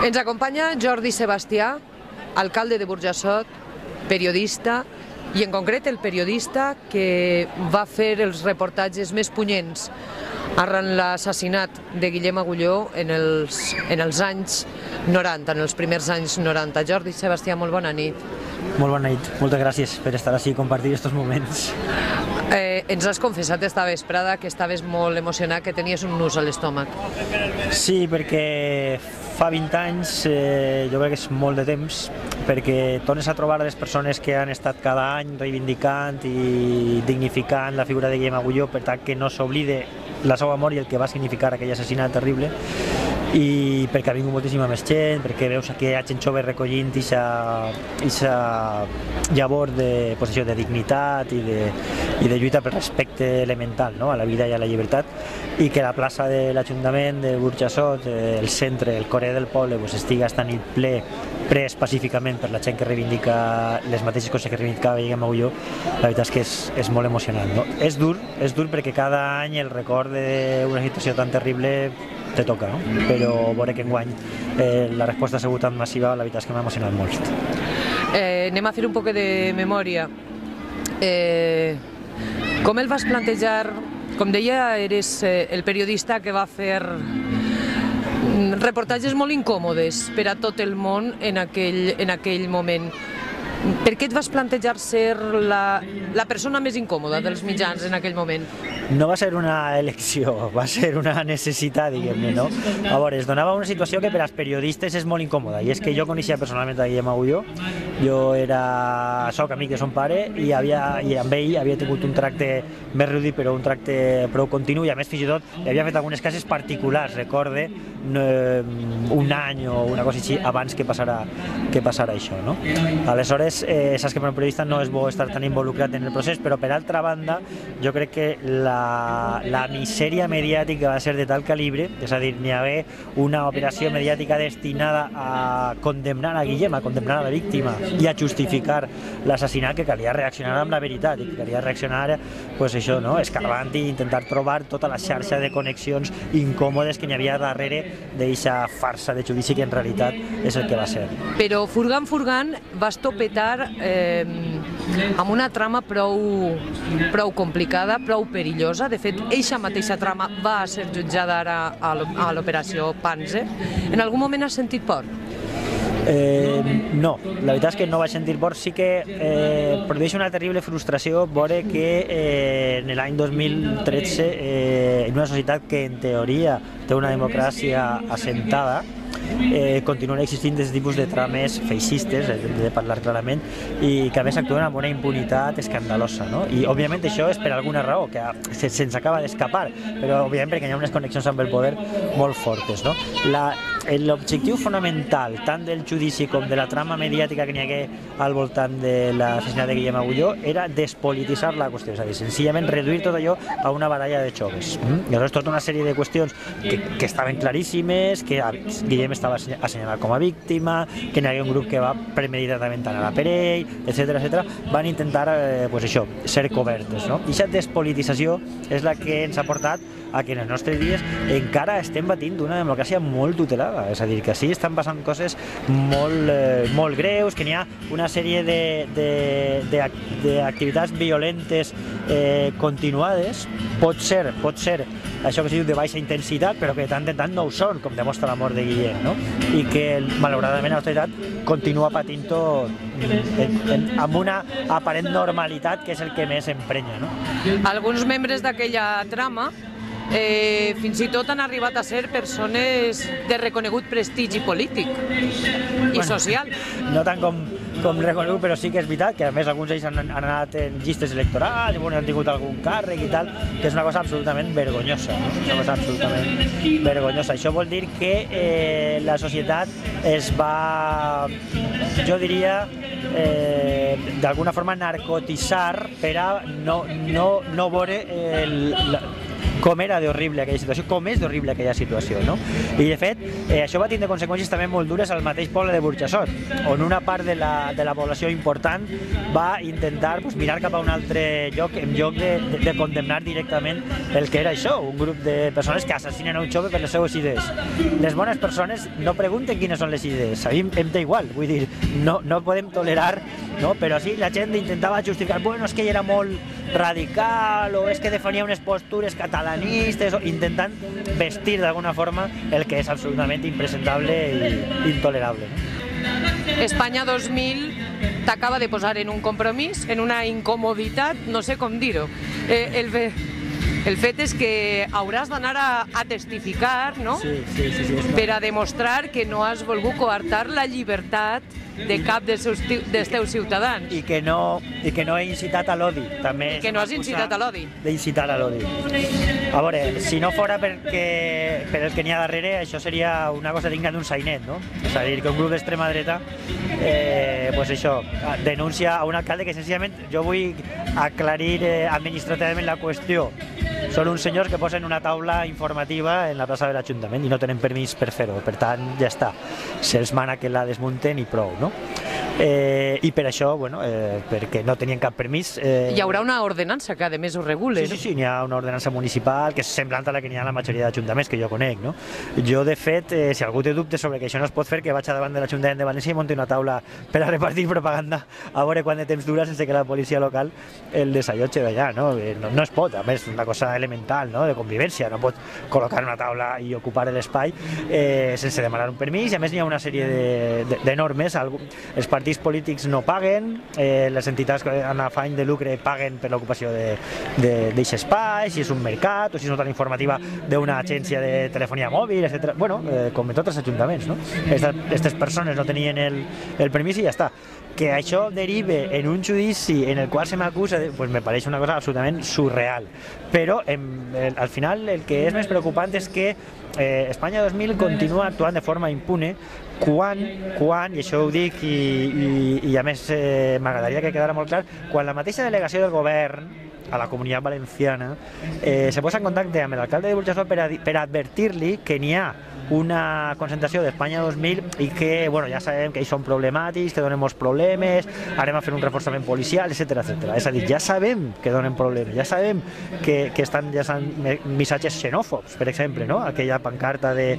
Ens acompanya Jordi Sebastià, alcalde de Burjassot, periodista, i en concret el periodista que va fer els reportatges més punyents arran l'assassinat de Guillem Agulló en els anys 90, en els primers anys 90. Jordi Sebastià, molt bona nit. Molt bona nit, moltes gràcies per estar així i compartir aquests moments. Ens has confessat esta vesprada que estaves molt emocionat, que tenies un nus a l'estómac. Sí, perquè fa 20 anys, jo crec que és molt de temps, perquè tornes a trobar les persones que han estat cada any reivindicant i dignificant la figura de Guillem Agulló, per tant que no s'oblide la seva mort i el que va significar aquell assassinat terrible, i perquè ha vingut moltíssima més gent, perquè veus que hi ha gent jove recollint aquesta llavor de dignitat i de lluita per respecte elemental a la vida i a la llibertat, i que la plaça de l'Ajuntament de Burjassot, el centre, el core del poble, estigui esta nit ple, pres pacíficament per la gent que reivindica les mateixes coses que reivindicava Guillem Agulló. La veritat és que és molt emocionant. És dur perquè cada any el record d'una situació tan terrible te toca, però veure que enguany la resposta ha sigut tan massiva, la veritat és que m'ha emocionat molt. Anem a fer un poc de memòria. Com el vas plantejar? Com deia, eres el periodista que va fer reportatges molt incòmodes per a tot el món en aquell moment. Per què et vas plantejar ser la persona més incòmoda dels mitjans en aquell moment? No va ser una elecció, va ser una necessitat, diguem-ne, no? A veure, es donava una situació que per als periodistes és molt incòmoda, i és que jo coneixia personalment a Guillem Agulló, soc amic de son pare, i amb ell havia tingut un tracte més reduït, però un tracte prou continu, i a més fins i tot li havia fet algunes cases particulars, recorde, un any o una cosa així abans que passara això, no? Aleshores, saps que per un periodista no és bo estar tan involucrat en el procés, però per altra banda, jo crec que la misèria mediàtica va ser de tal calibre, és a dir, n'hi haver una operació mediàtica destinada a condemnar a Guillem, a condemnar a la víctima i a justificar l'assassinat, que calia reaccionar amb la veritat, i que calia reaccionar, això, escarbant i intentar trobar tota la xarxa de connexions incòmodes que n'hi havia darrere d'aquesta farsa de judici que en realitat és el que va ser. Però furgant vas topetar amb una trama prou complicada, prou perillosa. De fet, eixa mateixa trama va ser jutjada ara a l'operació Panzer. En algun moment has sentit por? No, la veritat és que no vaig sentir por. Sí que produeix una terrible frustració veure que en l'any 2013, en una societat que en teoria té una democràcia assentada, continuen existint aquest tipus de trames feixistes, hem de parlar clarament, i que a més actuen amb una impunitat escandalosa, no? I òbviament això és per alguna raó, que se'ns acaba d'escapar, però òbviament perquè hi ha unes connexions amb el poder molt fortes, no? L'objectiu fonamental, tant del judici com de la trama mediàtica que n'hi hagué al voltant de l'assassinat de Guillem Agulló, era despolititzar la qüestió, és a dir, senzillament reduir tot allò a una baralla de joves. I aleshores tota una sèrie de qüestions que estaven claríssimes, que Guillem estava assenyalat com a víctima, que n'hi havia un grup que va premeditatament anar a per ell, etc., van intentar ser cobertes. I aquesta despolitització és la que ens ha portat a que en els nostres dies encara estem patint d'una democràcia molt tutelada, és a dir, que sí estan passant coses molt greus, que n'hi ha una sèrie d'activitats violentes continuades, pot ser això que es diu de baixa intensitat, però que de tant en tant no ho són, com demostra la mort de Guillem, no? I que malauradament la societat continua patint-ho amb una aparent normalitat, que és el que més emprenya, no? Alguns membres d'aquella trama fins i tot han arribat a ser persones de reconegut prestigi polític i social. No tant com reconegut, però sí que és veritat que a més alguns d'ells han anat en llistes electorals i han tingut algun càrrec i tal, que és una cosa absolutament vergonyosa, una cosa absolutament vergonyosa. Això vol dir que la societat es va, jo diria, d'alguna forma narcotitzar per a no veure com era d'horrible aquella situació, com és d'horrible aquella situació, no? I de fet, això va tindre conseqüències també molt dures al mateix poble de Burjassot, on una part de la població important va intentar mirar cap a un altre lloc en lloc de condemnar directament el que era això, un grup de persones que assassinen a un jove per les seues idees. Les bones persones no pregunten quines són les idees, a mi em té igual, vull dir, no podem tolerar, no? Però sí, la gent intentava justificar, bueno, és que ell era molt radical o és que defenia unes postures catalanistes, intentant vestir d'alguna forma el que és absolutament impresentable i intolerable. Espanya 2000 t'acaba de posar en un compromís, en una incomoditat, no sé com dir-ho. El fet és que hauràs d'anar a testificar, no? Sí. Per a demostrar que no has volgut coartar la llibertat de cap dels teus ciutadans. I que no he incitat a l'odi, també. I que no has incitat a l'odi. D'incitar a l'odi. A veure, si no fora per el que n'hi ha darrere, això seria una cosa digna d'un sainet, no? És a dir, que un grup d'extrema dreta, pues això, denuncia a un alcalde que senzillament, jo vull aclarir administrativament la qüestió. Són uns senyors que posen una taula informativa en la plaça de l'Ajuntament i no tenen permís per fer-ho, per tant, ja està. Se'ls mana que la desmunten i prou, no? I per això, bueno, perquè no tenien cap permís... Hi haurà una ordenança que a més ho regule. Sí, n'hi ha una ordenança municipal que és semblant a la que n'hi ha a la majoria d'ajuntaments que jo conec, no? Jo, de fet, si algú té dubtes sobre que això no es pot fer, que vaig a davant de l'Ajuntament de València i munti una taula per a repartir propaganda a veure quant de temps dura sense que la policia local el desallotge d'allà, no? No es pot, a més, una cosa elemental, no?, de convivència, no pot col·locar una taula i ocupar l'espai sense demanar un permís, i a més n'hi ha una sèrie de normes. Els partits polítics no paguen, les entitats amb afany de lucre paguen per l'ocupació d'aquest espai, si és un mercat o si és una taula informativa d'una agència de telefonia mòbil, etc. Bueno, com en tots els ajuntaments, no? Aquestes persones no tenien el permís i ja està. Que això derive en un judici en el qual se m'acusa, pues me pareix una cosa absolutament surreal. Però al final el que és més preocupant és que Espanya 2000 continua actuant de forma impune quan, i això ho dic i a més m'agradaria que quedara molt clar, quan la mateixa delegació del govern a la Comunitat Valenciana se posa en contacte amb l'alcalde de Burjassot per advertir-li que n'hi ha una concentració d'Espanya 2000 i que, bueno, ja sabem que ells són problemàtics, que donen molts problemes, anem a fer un reforçament policial, etc. És a dir, ja sabem que donen problemes, ja sabem que estan missatges xenòfobs, per exemple, no? Aquella pancarta de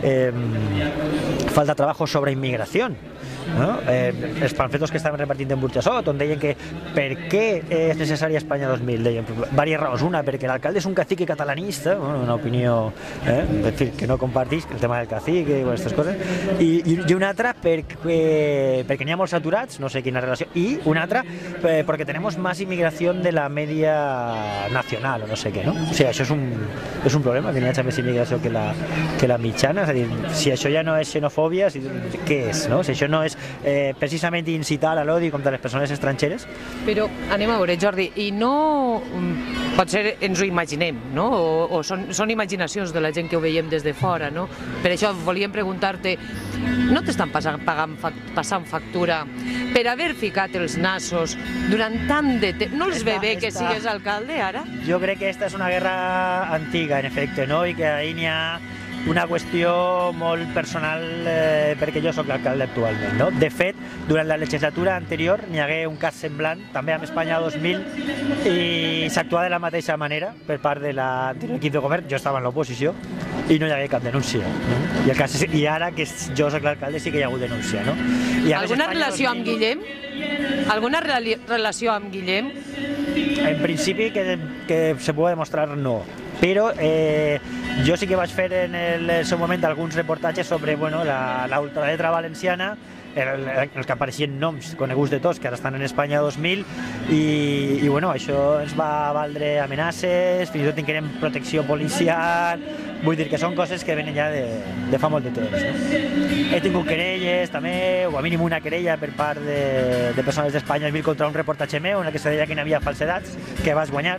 falta de treball sobre immigració, no? Els panfletos que estaven repartint en Burjassot, on deien que per què és necessària Espanya 2000, deien diverses raons. Una, perquè l'alcalde és un cacique catalanista, una opinió que no compartís, el tema del cacique i aquestes coses, i una altra perquè n'hi ha molts aturats, no sé quina relació, i una altra perquè tenemos más inmigración de la media nacional o no sé què, no? O sigui, això és un problema, que n'hi hagi més immigració que la mitjana, és a dir, si això ja no és xenofòbia, què és, no? Si això no és precisament incitar a l'odi contra les persones estrangeres. Però anem a veure, Jordi, i no potser ens ho imaginem, no? O són imaginacions de la gent que ho veiem des de fora, no? Per això volíem preguntar-te, no t'estan passant factura per haver ficat els nassos durant tant de temps? No els ve bé que sigues alcalde ara? Jo crec que aquesta és una guerra antiga, en efecte, no? I que ahir n'hi ha una qüestió molt personal perquè jo sóc l'alcalde actualment, no? De fet, durant la legislatura anterior n'hi hagué un cas semblant, també amb Espanya 2000, i s'actua de la mateixa manera per part de l'equip de govern. Jo estava en l'oposició i no hi hagué cap denúncia, no? I ara que jo sóc l'alcalde sí que hi ha hagut denúncia, no? Alguna relació amb Guillem? Alguna relació amb Guillem? En principi que se pugui demostrar no. Però jo sí que vaig fer en el seu moment alguns reportatges sobre la ultradreta valenciana, en el que apareixien noms coneguts de tots, que ara estan en Espanya 2000, i això ens va valdre amenaces, fins i tot tinguem protecció policial. Vull dir que són coses que venen ja de fa molt de temps, no? He tingut querelles també, o a mínim una querella per part de persones d'Espanya 2000 contra un reportatge meu en el que se deia que hi havia falsedats, que vas guanyar.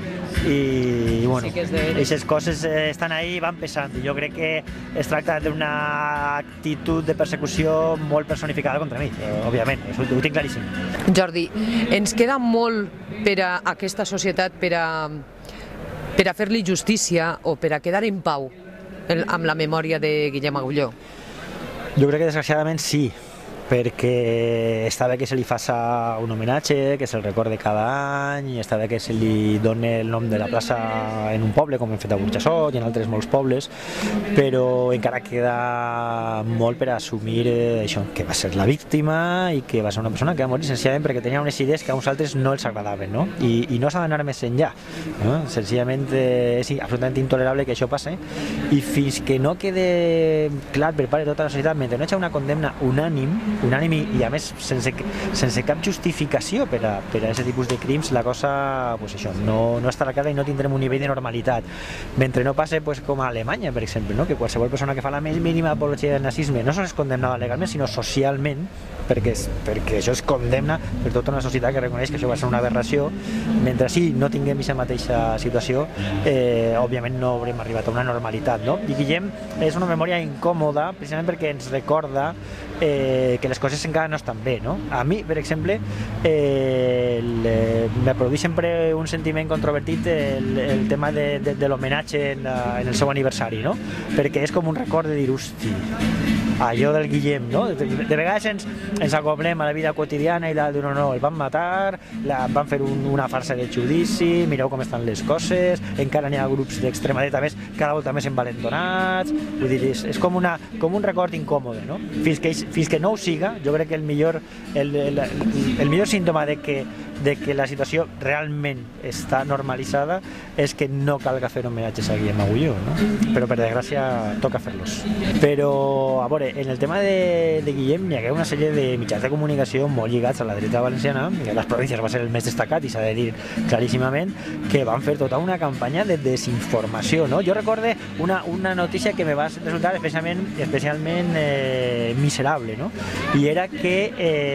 I bueno, aquestes coses estan ahí i van pesant, i jo crec que es tracta d'una actitud de persecució molt personificada contra mi, òbviament, ho tinc claríssim. Jordi, ens queda molt per a aquesta societat per a per a fer-li justícia o per a quedar en pau amb la memòria de Guillem Agulló? Jo crec que desgraciadament sí, perquè està bé que se li faça un homenatge, que se'l recorde cada any, i està bé que se li doni el nom de la plaça en un poble, com hem fet a Burjassot i en altres molts pobles, però encara queda molt per assumir això, que va ser la víctima i que va ser una persona que va morir senzillament perquè tenia unes idees que a uns altres no els agradaven, no? I no s'ha d'anar més enllà, no? Senzillament és absolutament intolerable que això passe, i fins que no quede clar per part de tota la societat, mentre no hi ha una condemna unànime i a més sense cap justificació per a aquest tipus de crims, la cosa pues això, no estarà clara i no tindrem un nivell de normalitat. Mentre no passe pues, com a Alemanya, per exemple, no? Que qualsevol persona que fa la més mínima apologia del nazisme no sols es condemnava legalment, sinó socialment, perquè això es condemna per tota una societat que reconeix que això va ser una aberració. Mentre sí, no tinguem aquesta mateixa situació, òbviament no haurem arribat a una normalitat, no? I Guillem és una memòria incòmoda precisament perquè ens recorda que les coses encara no estan bé, no? A mi, per exemple, me produeix sempre un sentiment controvertit el tema de l'homenatge en el seu aniversari, no? Perquè és com un record de dir, hosti, allò del Guillem, no? De vegades ens acoblem a la vida quotidiana i no, el van matar, van fer una farsa de judici, mireu com estan les coses, encara n'hi ha grups d'extrema dreta més, cada volta més envalentonats, vull dir, és com un record incòmode, no? Fins que no ho siga, jo crec que el millor símptoma de que la situació realment està normalitzada és que no calga fer homenatges a Guillem Agulló, no? Però per desgràcia toca fer-los. Però, a veure, en el tema de Guillem hi ha una sèrie de mitjans de comunicació molt lligats a la dreta valenciana, que a les províncies va ser el més destacat i s'ha de dir claríssimament, que van fer tota una campanya de desinformació, no? Jo recorde una notícia que me va resultar especialment miserable, no? I era que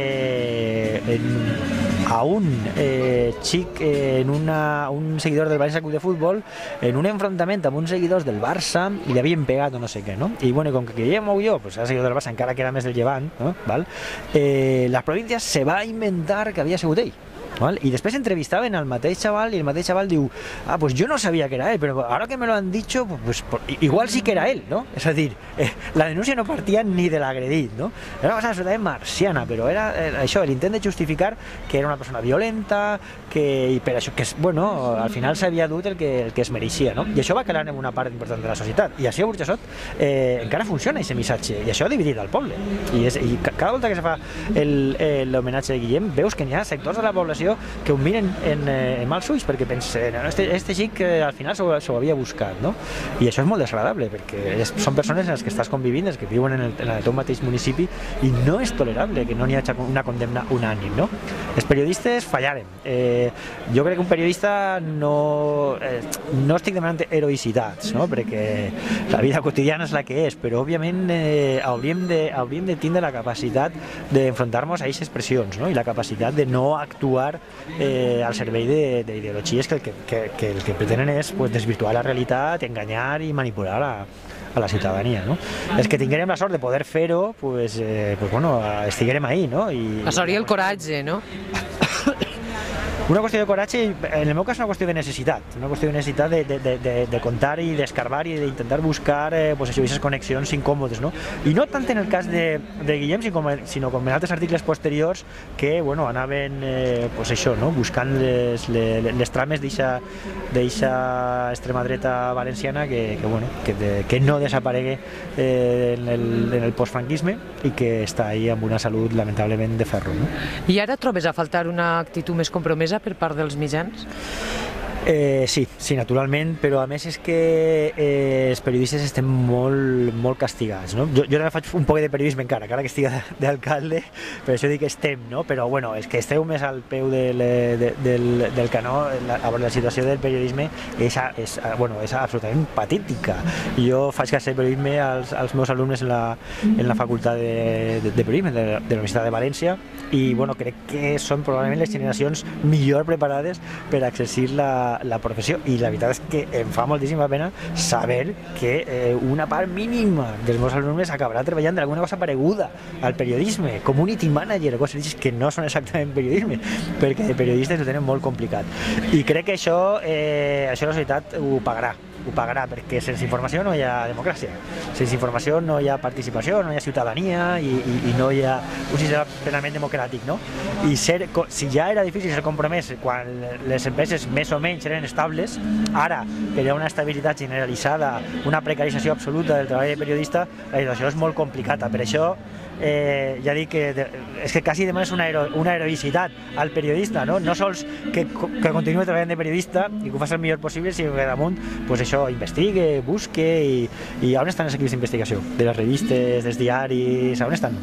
a un xic, un seguidor del València Club de Futbol, en un enfrontament amb uns seguidors del Barça, li havien pegat o no sé què, no? I bueno, com que Guillem Agulló, pues era seguidor del Barça, encara que era més del Llevant, no? Val? Les províncies se va inventar que havia sigut ell. ¿Vale? Y después entrevistaban al mateix chaval y el mateix chaval diu, pues yo no sabía que era él, pero ahora que me lo han dicho, pues igual sí que era él, ¿no? Es decir, la denuncia no partía ni de l'agredit, ¿no? Era una cosa absolutament marciana, però era això, l'intent de justificar que era una persona violenta, i per això que, bueno, al final s'havia dut el que es mereixia, no? I això va calar en una part important de la societat, i així a Burjassot encara funciona aquest missatge, i això ha dividit el poble, i cada volta que se fa l'homenatge de Guillem veus que n'hi ha sectors de la població que ho miren en mals ulls perquè pensen, este xic al final s'ho havia buscat, no? I això és molt desagradable perquè són persones en les que estàs convivint, les que viuen en el teu mateix municipi, i no és tolerable que no n'hi hagi una condemna unànime, no? Els periodistes fallaren. Jo crec que un periodista no estic demanant heroïcitats, no? Perquè la vida quotidiana és la que és, però òbviament hauríem de tindre la capacitat d'enfrontar-nos a aquestes pressions, no? I la capacitat de no actuar al servei d'ideologies que el que pretenen és desvirtuar la realitat, enganyar i manipular a la ciutadania, no? Els que tinguérem la sort de poder fer-ho, bueno, estiguérem ahí, no? Això seria el coratge, no? Una qüestió de coratge, en el meu cas una qüestió de necessitat, de contar i d'escarbar i d'intentar buscar aquestes connexions incòmodes, no? I no tant en el cas de Guillem, sinó com en altres articles posteriors que, bueno, anaven, això, no? Buscant les trames d'eixa extrema dreta valenciana que no desaparegue en el postfranquisme i que està ahí amb una salut lamentablement de ferro, no? I ara trobes a faltar una actitud més compromesa per part dels mitjans? Sí, naturalment, però a més és que els periodistes estem molt castigats, no? Jo també faig un poc de periodisme encara que estic d'alcalde, per això dic que estem, no? Però bueno, és que esteu més al peu del canó, la situació del periodisme és absolutament patètica. Jo faig classe de periodisme als meus alumnes en la facultat de periodisme de la Universitat de València i bueno, crec que són probablement les generacions millor preparades per exercir la la professió, i la veritat és que em fa moltíssima pena saber que una part mínima dels meus alumnes acabarà treballant d'alguna cosa pareguda al periodisme, community manager, coses que no són exactament periodisme, perquè de periodistes ho tenen molt complicat. I crec que això la societat ho pagarà, perquè sense informació no hi ha democràcia, sense informació no hi ha participació, no hi ha ciutadania i no hi ha un sistema plenament democràtic, no? I si ja era difícil ser compromès quan les empreses més o menys eren estables, ara que hi ha una estabilitat generalitzada, una precarització absoluta del treball de periodista, la situació és molt complicada. Per això ja dic que és que quasi demanes una heroïcitat al periodista, no sols que continuï treballant de periodista i que ho faci el millor possible, sinó que damunt pues això, investigue, busque i on estan els equips d'investigació? De les revistes, dels diaris, on estan?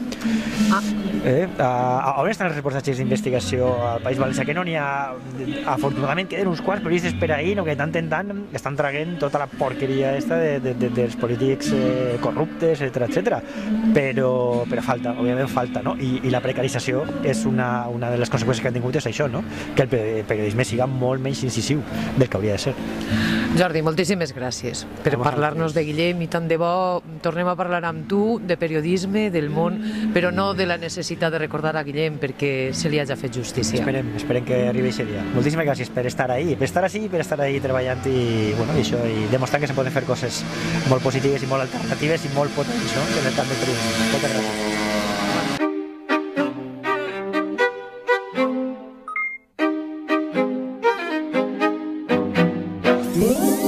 On estan els reportatges d'investigació al País Valencià? Que no n'hi ha, afortunadament queden uns quants periodistes per ahí, no, que tant en tant estan traguent tota la porqueria esta dels polítics corruptes, etcètera, però falta, òbviament falta, no? I la precarització és una de les conseqüències que han tingut és això, no? Que el periodisme siga molt menys incisiu del que hauria de ser. Jordi, moltíssimes gràcies per parlar-nos de Guillem, i tant de bo tornem a parlar amb tu de periodisme, del món, però no de la necessitat de recordar a Guillem perquè se li hagi fet justícia. Esperem que arribi aquest dia. Moltíssimes gràcies per estar ahí, per estar ahí treballant i demostrant que se poden fer coses molt positives i molt alternatives i molt potents, no? En el camp del periodisme. Moltes gràcies. Yeah.